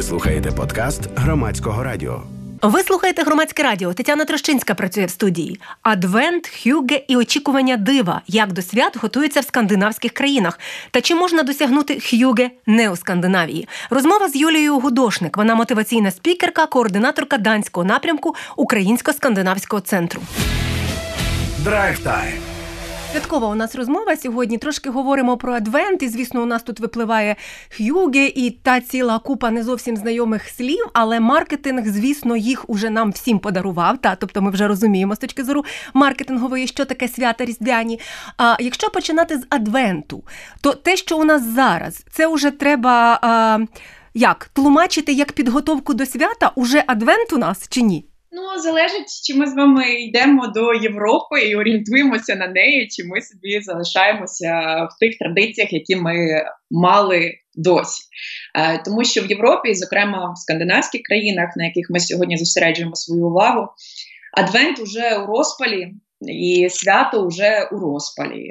Ви слухаєте подкаст Громадського радіо. Ви слухаєте Громадське радіо. Тетяна Трощинська працює в студії. Адвент, хюгге і очікування дива. Як до свят готуються в скандинавських країнах. Та чи можна досягнути хюгге не у Скандинавії? Розмова з Юлією Гудошник. Вона мотиваційна спікерка, координаторка данського напрямку Українсько-скандинавського центру. Драйв-тайм. Святкова у нас розмова сьогодні. Трошки говоримо про Адвент, і, звісно, у нас тут випливає хюгге і та ціла купа не зовсім знайомих слів, але маркетинг, звісно, їх уже нам всім подарував. Тобто ми вже розуміємо з точки зору маркетингової, що таке свята різдвяні. А якщо починати з Адвенту, то те, що у нас зараз, це вже треба тлумачити як підготовку до свята? Уже Адвент у нас чи ні? Залежить, чи ми з вами йдемо до Європи і орієнтуємося на неї, чи ми собі залишаємося в тих традиціях, які ми мали досі. Тому що в Європі, зокрема в скандинавських країнах, на яких ми сьогодні зосереджуємо свою увагу, Адвент уже у розпалі і свято вже у розпалі.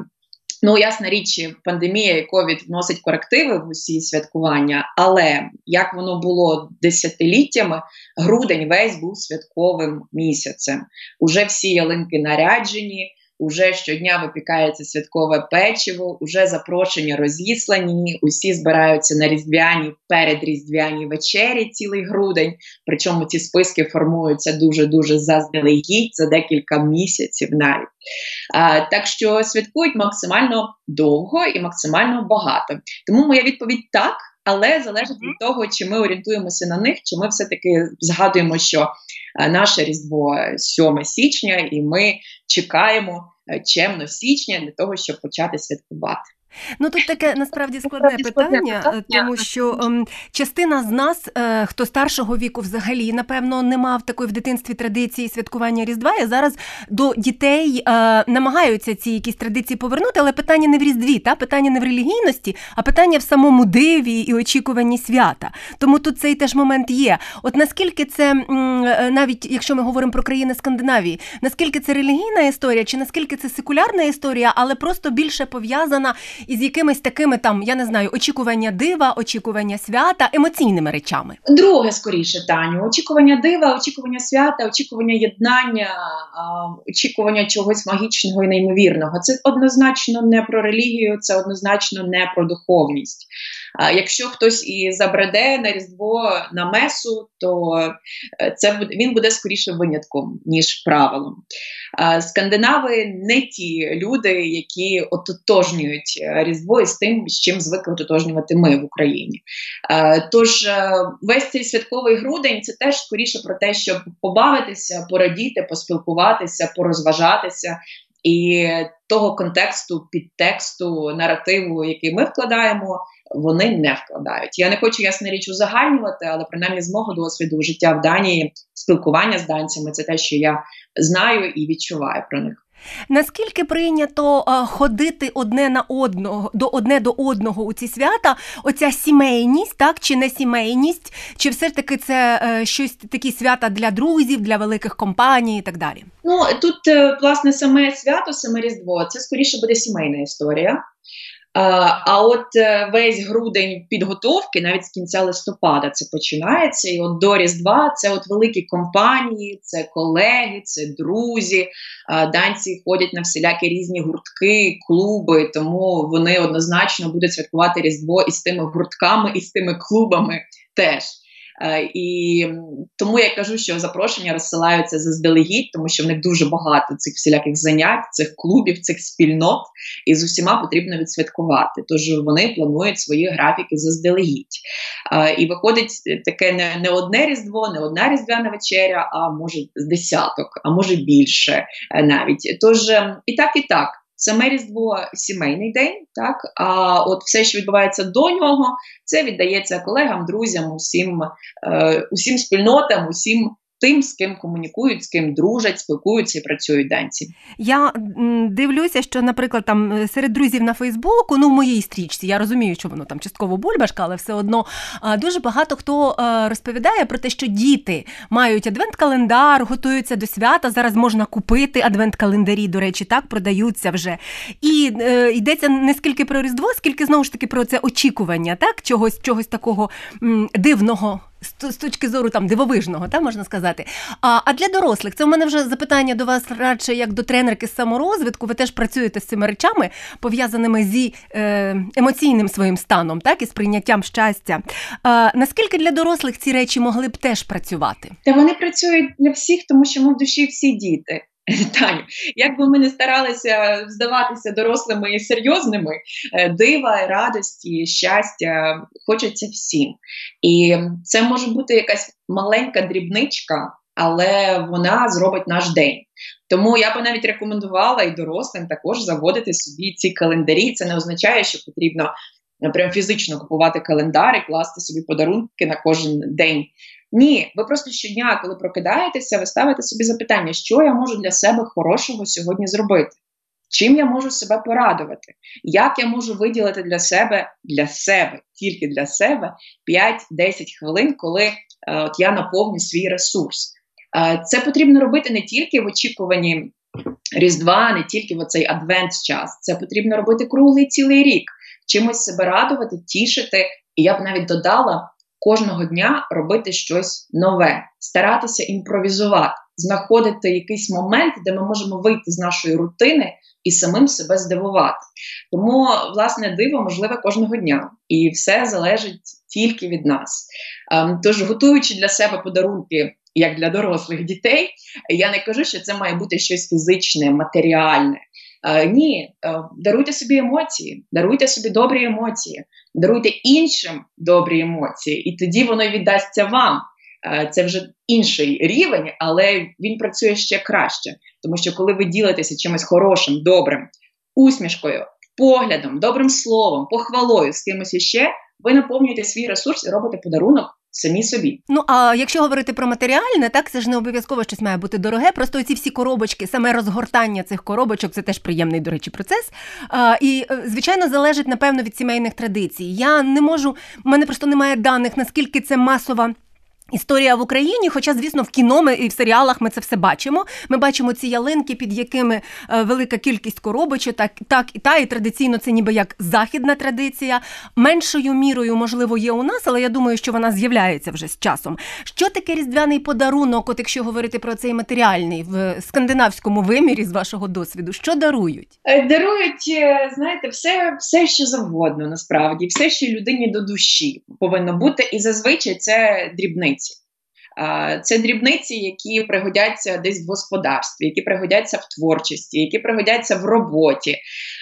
Ясна річ, пандемія і ковід вносить корективи в усі святкування, але як воно було десятиліттями, грудень весь був святковим місяцем. Уже всі ялинки наряджені, уже щодня випікається святкове печиво, уже запрошення розіслані, усі збираються на різдвяні, передріздвяні вечері цілий грудень, причому ці списки формуються дуже-дуже заздалегідь, за декілька місяців навіть. Так що святкують максимально довго і максимально багато. Тому моя відповідь – так, але залежить від того, чи ми орієнтуємося на них, чи ми все-таки згадуємо, що наше Різдво 7 січня, і ми чекаємо чемно січня для того, щоб почати святкувати. Тут таке, насправді, складне питання, тому що частина з нас, хто старшого віку взагалі, напевно, не мав такої в дитинстві традиції святкування Різдва, і зараз до дітей намагаються ці якісь традиції повернути, але питання не в Різдві, питання не в релігійності, а питання в самому диві і очікуванні свята. Тому тут цей теж момент є. От наскільки це, навіть якщо ми говоримо про країни Скандинавії, наскільки це релігійна історія, чи наскільки це секулярна історія, але просто більше пов'язана із якимись такими очікування дива, очікування свята, емоційними речами? Друге, скоріше, Таню. Очікування дива, очікування свята, очікування єднання, очікування чогось магічного і неймовірного. Це однозначно не про релігію, це однозначно не про духовність. Якщо хтось і забреде на Різдво на месу, то він буде скоріше винятком, ніж правилом. Скандинави не ті люди, які ототожнюють Різдво із тим, з чим звикли ототожнювати ми в Україні. Тож весь цей святковий грудень – це теж скоріше про те, щоб побавитися, порадіти, поспілкуватися, порозважатися. І того контексту, підтексту, наративу, який ми вкладаємо, вони не вкладають. Я не хочу, ясна річ, узагальнювати, але принаймні з мого досвіду життя в Данії, спілкування з данцями – це те, що я знаю і відчуваю про них. Наскільки прийнято ходити одне до одного у ці свята, оця сімейність, чи не сімейність, чи все ж таки це щось такі свята для друзів, для великих компаній і так далі? Тут, власне, саме свято, саме Різдво, це скоріше буде сімейна історія. А от весь грудень підготовки, навіть з кінця листопада це починається, і от до Різдва це от великі компанії, це колеги, це друзі, данці ходять на всілякі різні гуртки, клуби, тому вони однозначно будуть святкувати Різдво із тими гуртками, і з тими клубами теж. І тому я кажу, що запрошення розсилаються заздалегідь, тому що в них дуже багато цих всіляких занять, цих клубів, цих спільнот, і з усіма потрібно відсвяткувати. Тож вони планують свої графіки заздалегідь. І виходить таке не одне Різдво, не одна різдвяна вечеря, а може з десяток, а може більше навіть. Тож і так. Саме Різдво – сімейний день, так? А от все, що відбувається до нього, це віддається колегам, друзям, усім спільнотам, усім тим, з ким комунікують, з ким дружать, спілкуються і працюють данці. Я дивлюся, що, наприклад, там серед друзів на Фейсбуку, в моїй стрічці, я розумію, що воно там частково бульбашка, але все одно дуже багато хто розповідає про те, що діти мають адвент-календар, готуються до свята, зараз можна купити адвент-календарі, до речі, так, продаються вже. І йдеться не скільки про Різдво, скільки, знову ж таки, про це очікування, так, чогось такого дивного, з точки зору там дивовижного, так, можна сказати. А для дорослих, це у мене вже запитання до вас радше як до тренерки з саморозвитку, ви теж працюєте з цими речами, пов'язаними зі емоційним своїм станом, так, і з прийняттям щастя. Наскільки для дорослих ці речі могли б теж працювати? Та вони працюють для всіх, тому що ми в душі всі діти. Таню, як би ми не старалися здаватися дорослими і серйозними, дива, радості, щастя хочеться всім. І це може бути якась маленька дрібничка, але вона зробить наш день. Тому я би навіть рекомендувала і дорослим також заводити собі ці календарі. Це не означає, що потрібно прям фізично купувати календар і класти собі подарунки на кожен день. Ні, ви просто щодня, коли прокидаєтеся, ви ставите собі запитання, що я можу для себе хорошого сьогодні зробити? Чим я можу себе порадувати? Як я можу виділити для себе, тільки для себе 5-10 хвилин, коли я наповню свій ресурс? Це потрібно робити не тільки в очікуванні Різдва, не тільки в оцей адвент-час. Це потрібно робити круглий цілий рік. Чимось себе радувати, тішити. І я б навіть додала, кожного дня робити щось нове, старатися імпровізувати, знаходити якийсь момент, де ми можемо вийти з нашої рутини і самим себе здивувати. Тому, власне, диво можливе кожного дня. І все залежить тільки від нас. Тож, готуючи для себе подарунки, як для дорослих дітей, я не кажу, що це має бути щось фізичне, матеріальне. Ні, даруйте собі емоції, даруйте собі добрі емоції, даруйте іншим добрі емоції, і тоді воно віддасться вам. Це вже інший рівень, але він працює ще краще. Тому що коли ви ділитеся чимось хорошим, добрим, усмішкою, поглядом, добрим словом, похвалою з кимось іще, ви наповнюєте свій ресурс і робите подарунок самі собі. А якщо говорити про матеріальне, так, це ж не обов'язково щось має бути дороге, просто ці всі коробочки, саме розгортання цих коробочок, це теж приємний, до речі, процес. І, звичайно, залежить, напевно, від сімейних традицій. Я не можу, в мене просто немає даних, наскільки це масова історія в Україні, хоча, звісно, в кіно і в серіалах ми це все бачимо. Ми бачимо ці ялинки, під якими велика кількість коробочок, і традиційно це ніби як західна традиція. Меншою мірою, можливо, є у нас, але я думаю, що вона з'являється вже з часом. Що таке різдвяний подарунок, от якщо говорити про цей матеріальний, в скандинавському вимірі, з вашого досвіду? Що дарують? Дарують, знаєте, все, що завгодно, насправді. Все, що людині до душі повинно бути, і зазвичай це дрібниці. Це дрібниці, які пригодяться десь в господарстві, які пригодяться в творчості, які пригодяться в роботі.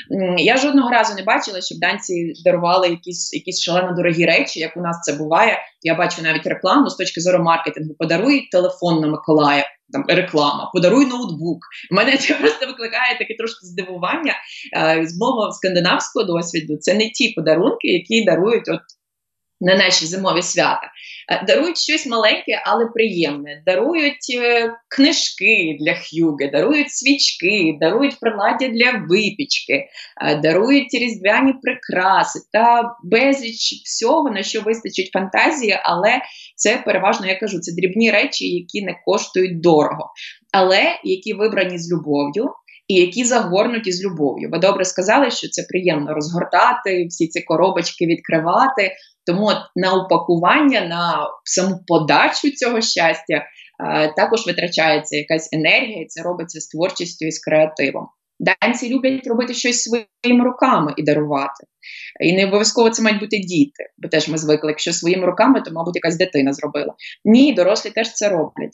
Я жодного разу не бачила, щоб данці дарували якісь шалено дорогі речі, як у нас це буває. Я бачу навіть рекламу з точки зору маркетингу. Подаруй телефон на Миколая, там реклама, подаруй ноутбук. У мене це просто викликає таке трошки здивування. З мого скандинавського досвіду це не ті подарунки, які дарують на наші зимові свята. Дарують щось маленьке, але приємне. Дарують книжки для х'юги, дарують свічки, дарують приладдя для випічки, дарують різдвяні прикраси та безліч всього, на що вистачить фантазії, але це переважно, я кажу, це дрібні речі, які не коштують дорого, але які вибрані з любов'ю, і які загорнуті з любов'ю. Ви добре сказали, що це приємно розгортати, всі ці коробочки відкривати. Тому на упакування, на саму подачу цього щастя також витрачається якась енергія, і це робиться з творчістю і з креативом. Данці люблять робити щось своїми руками і дарувати. І не обов'язково це мають бути діти, бо теж ми звикли, якщо своїми руками, то, мабуть, якась дитина зробила. Ні, дорослі теж це роблять.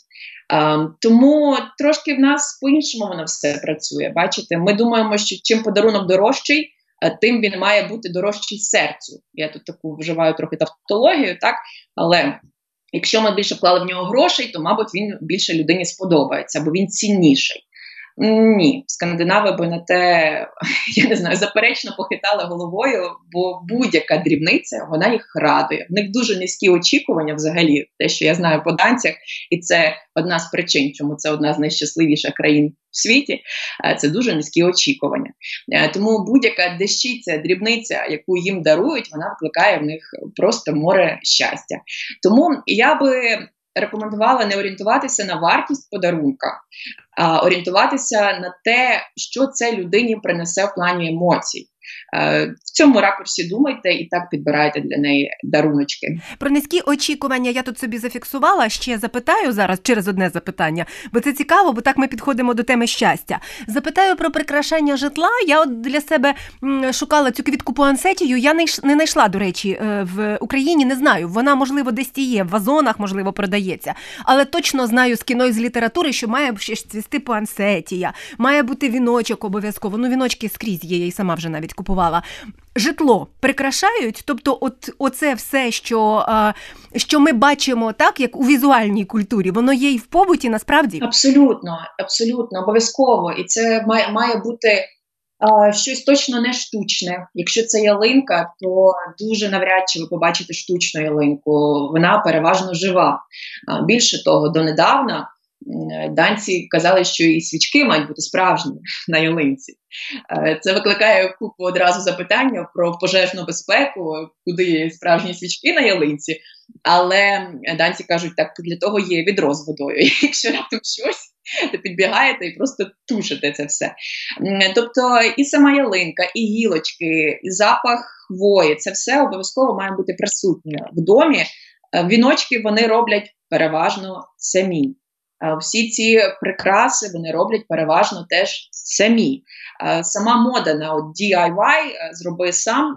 Тому трошки в нас по-іншому воно все працює. Бачите, ми думаємо, що чим подарунок дорожчий, тим він має бути дорожчий серцю. Я тут таку вживаю трохи тавтологію, так? Але якщо ми більше вклали в нього грошей, то, мабуть, він більше людині сподобається, бо він цінніший. Ні, скандинави би на те, я не знаю, заперечно похитали головою, бо будь-яка дрібниця, вона їх радує. В них дуже низькі очікування взагалі, те, що я знаю по данцях, і це одна з причин, чому це одна з найщасливіших країн в світі, це дуже низькі очікування. Тому будь-яка дещиця, дрібниця, яку їм дарують, вона викликає в них просто море щастя. Тому я би рекомендувала не орієнтуватися на вартість подарунка, а орієнтуватися на те, що це людині принесе в плані емоцій. В цьому ракурсі думайте і так підбирайте для неї даруночки. Про низькі очікування я тут собі зафіксувала, ще запитаю зараз через одне запитання, бо це цікаво, бо так ми підходимо до теми щастя. Запитаю про прикрашання житла. Я от для себе шукала цю квітку пуансетію, я не знайшла, до речі, в Україні, не знаю. Вона, можливо, десь є, в вазонах, можливо, продається. Але точно знаю з кіно і з літератури, що має ще цвісти пуансетія, має бути віночок обов'язково. Ну, віночки скрізь є, я і сама вже навіть купувала. Житло прикрашають? Тобто оце все, що ми бачимо так, як у візуальній культурі, воно є і в побуті насправді? Абсолютно, абсолютно, обов'язково. І це має бути щось точно не штучне. Якщо це ялинка, то дуже навряд чи ви побачите штучну ялинку. Вона переважно жива. Більше того, донедавна данці казали, що і свічки мають бути справжні на ялинці. Це викликає купу одразу запитання про пожежну безпеку, куди є справжні свічки на ялинці. Але данці кажуть, так, для того є відро з водою. Якщо раптом щось, то підбігаєте і просто тушите це все. Тобто і сама ялинка, і гілочки, і запах хвої, це все обов'язково має бути присутнє в домі. Віночки вони роблять переважно самі. Всі ці прикраси вони роблять переважно теж самі. Сама мода на DIY, зроби сам,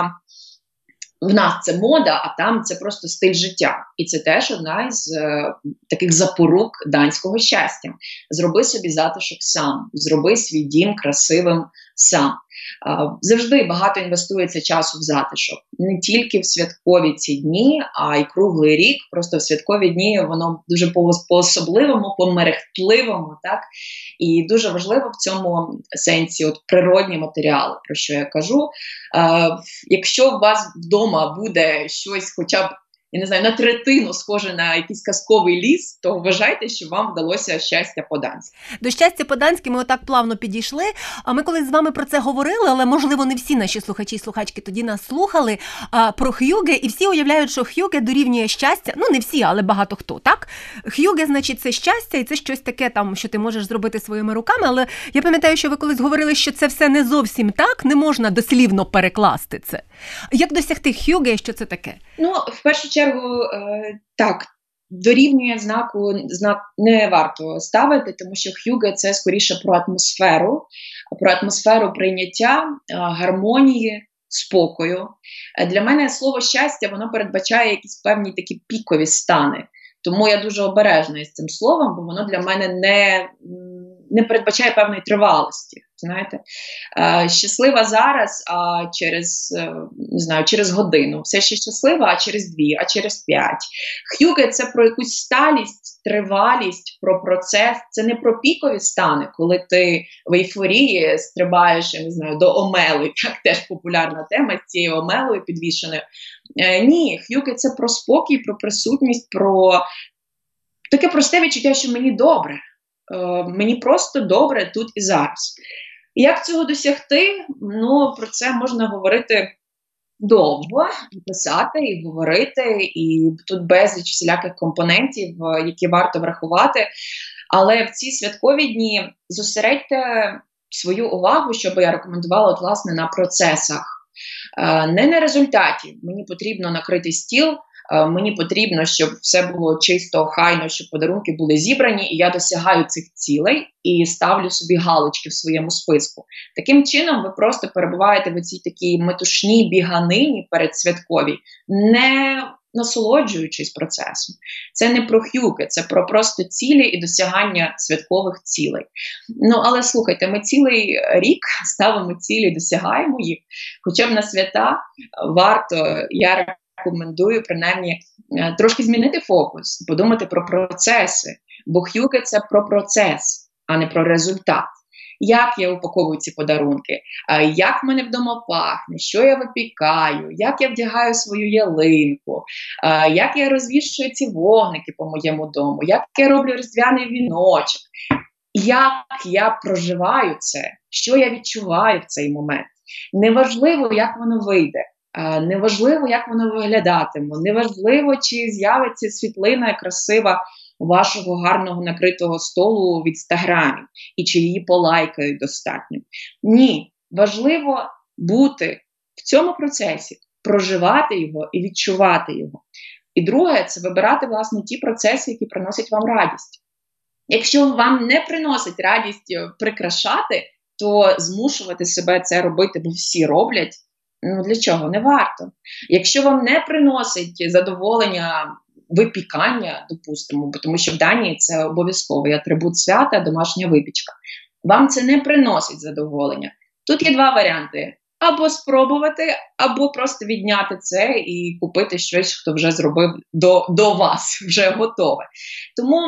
в нас це мода, а там це просто стиль життя. І це теж одна із таких запорук данського щастя. Зроби собі затишок сам, зроби свій дім красивим сам. Завжди багато інвестується часу в затишок. Не тільки в святкові ці дні, а й круглий рік. Просто в святкові дні воно дуже по-особливому, по-мерехтливому, так? І дуже важливо в цьому сенсі от природні матеріали, про що я кажу. Якщо у вас вдома буде щось хоча б, я не знаю, на третину схоже на якийсь казковий ліс, то вважайте, що вам вдалося щастя по-данськи. До щастя по-данськи ми отак плавно підійшли. А ми колись з вами про це говорили, але, можливо, не всі наші слухачі і слухачки тоді нас слухали про х'юге, і всі уявляють, що х'юге дорівнює щастя. Ну, не всі, але багато хто, так? Х'юге, значить, це щастя, і це щось таке, там, що ти можеш зробити своїми руками, але я пам'ятаю, що ви колись говорили, що це все не зовсім так, не можна дослівно перекласти це. Як досягти х'юге, що це таке? Ну, в першу чергу, так, дорівнює знак не варто ставити, тому що х'юге – це скоріше про атмосферу прийняття, гармонії, спокою. Для мене слово щастя, воно передбачає якісь певні такі пікові стани. Тому я дуже обережна із цим словом, бо воно для мене не передбачає певної тривалості. Знаєте, щаслива зараз, а через годину. Все ще щаслива, а через 2, а через 5. Х'юге – це про якусь сталість, тривалість, про процес. Це не про пікові стани, коли ти в ейфорії стрибаєш, я не знаю, до омели. Так, теж популярна тема з цією омелою підвішеною. Ні, х'юге – це про спокій, про присутність, про таке просте відчуття, що мені добре. Мені просто добре тут і зараз. Як цього досягти? Ну, про це можна говорити довго, і писати, і говорити, і тут безліч всіляких компонентів, які варто врахувати. Але в ці святкові дні зосередьте свою увагу, що би я рекомендувала, от, власне, на процесах. Не на результаті. Мені потрібно накрити стіл, мені потрібно, щоб все було чисто, охайно, щоб подарунки були зібрані, і я досягаю цих цілей і ставлю собі галочки в своєму списку. Таким чином, ви просто перебуваєте в цій такій метушній біганині передсвятковій, не насолоджуючись процесом. Це не про х'юге, це про просто цілі і досягання святкових цілей. Ну, але слухайте, ми цілий рік ставимо цілі, досягаємо їх, хоча б на свята варто, я рекомендую, принаймні, трошки змінити фокус, подумати про процеси, бо х'юге – це про процес. а не про результат. Як я упаковую ці подарунки, як в мене вдома пахне, що я випікаю, як я вдягаю свою ялинку, як я розвішую ці вогники по моєму дому, як я роблю різдвяний віночок, як я проживаю це, що я відчуваю в цей момент. Неважливо, як воно вийде, неважливо, як воно виглядатиме, неважливо, чи з'явиться світлина красива вашого гарного накритого столу в Інстаграмі, і чи її полайкають достатньо. Ні, важливо бути в цьому процесі, проживати його і відчувати його. І друге, це вибирати, власне, ті процеси, які приносять вам радість. Якщо вам не приносить радість прикрашати, то змушувати себе це робити, бо всі роблять, для чого? Не варто. Якщо вам не приносить задоволення випікання, допустимо, тому що в Данії це обов'язковий атрибут свята, домашня випічка. Вам це не приносить задоволення. Тут є два варіанти. Або спробувати, або просто відняти це і купити щось, хто вже зробив до вас, вже готове. Тому,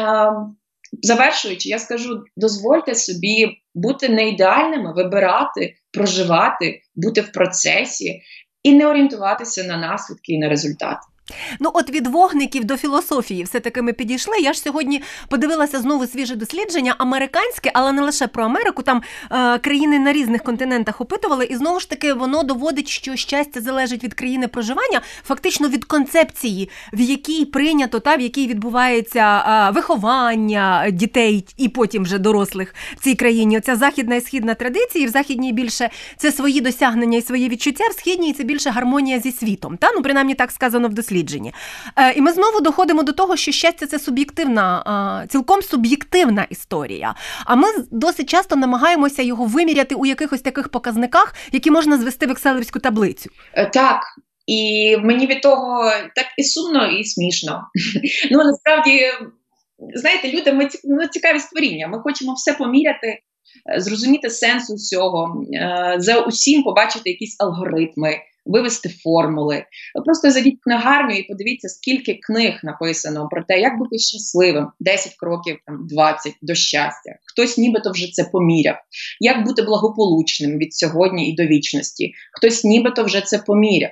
завершуючи, я скажу, дозвольте собі бути не ідеальними, вибирати, проживати, бути в процесі і не орієнтуватися на наслідки і на результати. Ну от від вогників до філософії все-таки ми підійшли. Я ж сьогодні подивилася знову свіже дослідження американське, але не лише про Америку, там країни на різних континентах опитували, і знову ж таки воно доводить, що щастя залежить від країни проживання, фактично від концепції, в якій прийнято, в якій відбувається виховання дітей і потім вже дорослих в цій країні. Оця західна і східна традиції, в західній більше це свої досягнення і свої відчуття, в східній це більше гармонія зі світом. Ну, принаймні так сказано в дослідженні. І ми знову доходимо до того, що щастя – це суб'єктивна, цілком суб'єктивна історія. А ми досить часто намагаємося його виміряти у якихось таких показниках, які можна звести в екселівську таблицю. Так. І мені від того так і сумно, і смішно. Насправді, знаєте, люди, ми цікаві створіння. Ми хочемо все поміряти, зрозуміти сенс усього, за усім побачити якісь алгоритми, вивести формули. Ви просто зайдіть в книгарню і подивіться, скільки книг написано про те, як бути щасливим, 10 кроків, 20 до щастя. Хтось нібито вже це поміряв. Як бути благополучним від сьогодні і до вічності. Хтось нібито вже це поміряв.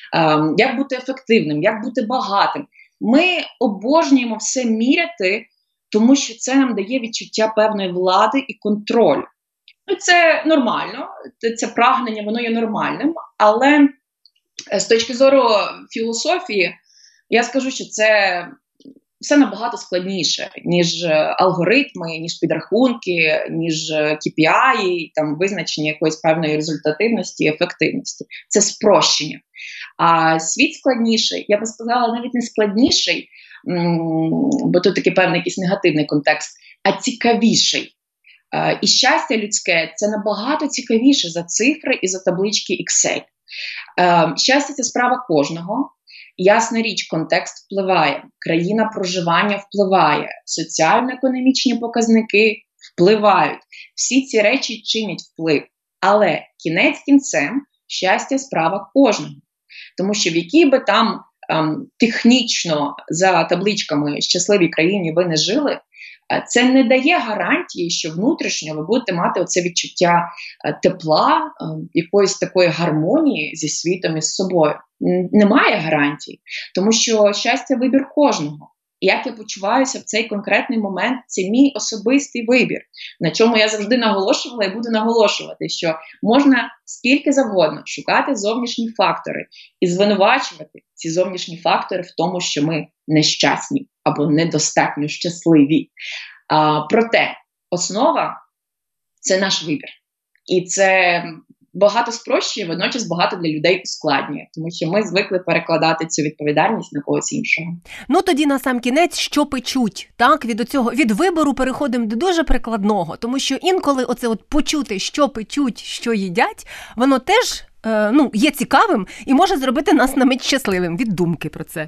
Як бути ефективним, як бути багатим. Ми обожнюємо все міряти, тому що це нам дає відчуття певної влади і контролю. Це нормально, це прагнення, воно є нормальним, але з точки зору філософії, я скажу, що це все набагато складніше, ніж алгоритми, ніж підрахунки, ніж KPI, визначення якоїсь певної результативності, ефективності. Це спрощення. А світ складніший, я би сказала, навіть не складніший, бо тут такий певний якийсь негативний контекст, а цікавіший. І щастя людське – це набагато цікавіше за цифри і за таблички Excel. Щастя – це справа кожного. Ясна річ, контекст впливає, країна проживання впливає, соціально-економічні показники впливають. Всі ці речі чинять вплив. Але кінець кінцем щастя – справа кожного. Тому що в якій би там технічно за табличками щасливій країні ви не жили, це не дає гарантії, що внутрішньо ви будете мати оце відчуття тепла, якоїсь такої гармонії зі світом і з собою. Немає гарантій, тому що щастя – вибір кожного. І як я почуваюся в цей конкретний момент, це мій особистий вибір, на чому я завжди наголошувала і буду наголошувати, що можна скільки завгодно шукати зовнішні фактори і звинувачувати ці зовнішні фактори в тому, що ми нещасні або недостатньо щасливі. Проте основа – це наш вибір. І це багато спрощує, водночас багато для людей ускладнює, тому що ми звикли перекладати цю відповідальність на когось іншого. Тоді на сам кінець, що печуть, так? Від вибору переходимо до дуже прикладного, тому що інколи оце почути, що печуть, що їдять, воно теж є цікавим і може зробити нас на мить щасливим від думки про це.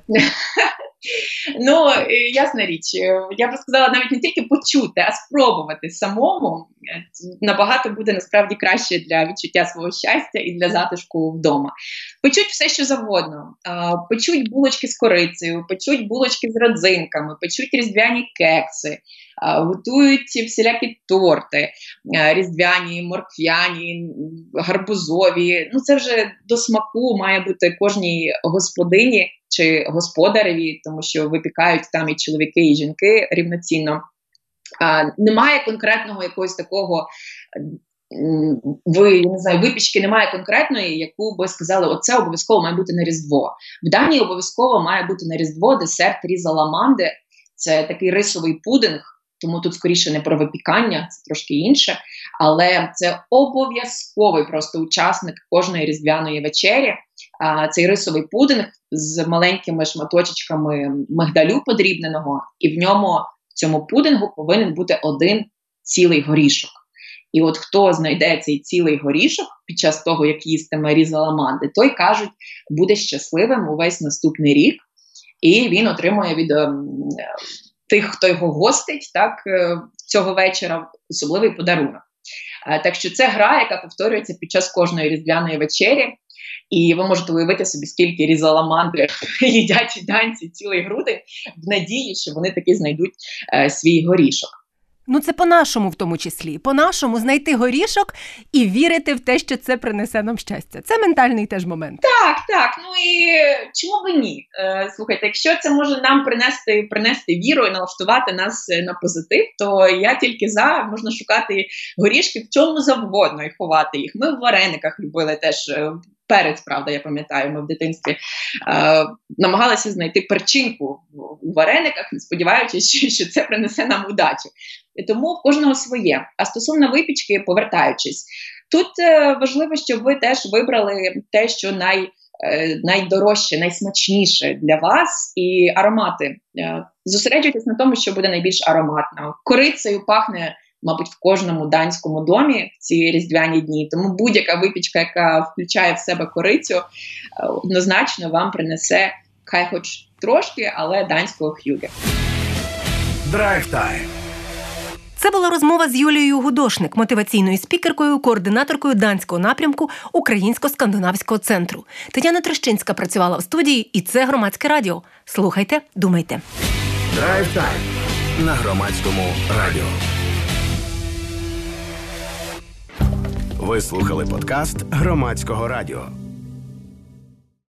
Ясна річ, я б сказала навіть не тільки почути, а спробувати самому, набагато буде насправді краще для відчуття свого щастя і для затишку вдома. Печуть все, що завгодно. Печуть булочки з корицею, печуть булочки з родзинками, печуть різдвяні кекси, готують всілякі торти, різдвяні, морквяні, гарбузові. Ну, це вже до смаку має бути кожній господині чи господареві, тому що випікають там і чоловіки, і жінки рівноцінно. Немає конкретного якогось такого, випічки немає конкретної, яку би сказали, оце обов'язково має бути на Різдво. В Данії обов'язково має бути на Різдво десерт різа ламанди. Це такий рисовий пудинг, тому тут скоріше не про випікання, це трошки інше. Але це обов'язковий просто учасник кожної різдвяної вечері. Цей рисовий пудинг з маленькими шматочками мигдалю подрібненого, і в цьому пудингу повинен бути один цілий горішок. І от хто знайде цей цілий горішок під час того, як їстиме різа ламанди, той, кажуть, буде щасливим увесь наступний рік, і він отримує від тих, хто його гостить, так, цього вечора, особливий подарунок. Так що це гра, яка повторюється під час кожної різдвяної вечері, і ви можете уявити собі, скільки різаламандри їдять данці цілий грудень в надії, що вони таки знайдуть свій горішок. Ну це по-нашому в тому числі. По-нашому знайти горішок і вірити в те, що це принесе нам щастя. Це ментальний теж момент. Так. Ну і чому б ні? Слухайте, якщо це може нам принести віру і налаштувати нас на позитив, то я тільки за. Можна шукати горішки в чому завгодно і ховати їх. Ми в варениках любили теж перець, правда, я пам'ятаю, ми в дитинстві намагалися знайти перчинку у варениках, сподіваючись, що це принесе нам удачу. І тому в кожного своє. А стосовно випічки, повертаючись, тут важливо, щоб ви теж вибрали те, що найдорожче, найсмачніше для вас, і аромати. Зосереджуйтесь на тому, що буде найбільш ароматно. Корицею пахне, мабуть, в кожному данському домі в ці різдвяні дні. Тому будь-яка випічка, яка включає в себе корицю, однозначно вам принесе, хай хоч трошки, але данського х'юге. Драйв-тайм. Це була розмова з Юлією Гудошник, мотиваційною спікеркою, координаторкою данського напрямку Українсько-скандинавського центру. Тетяна Трещинська працювала в студії, і це Громадське радіо. Слухайте, думайте. Драйв-тайм на Громадському радіо. Ви слухали подкаст Громадського радіо.